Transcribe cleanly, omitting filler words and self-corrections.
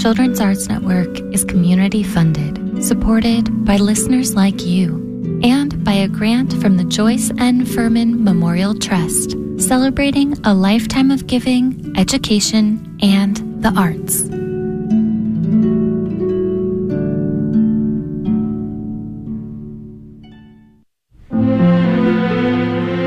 Children's Arts Network is community funded, supported by listeners like you, and by a grant from the Joyce N. Furman Memorial Trust, celebrating a lifetime of giving, education, and the arts.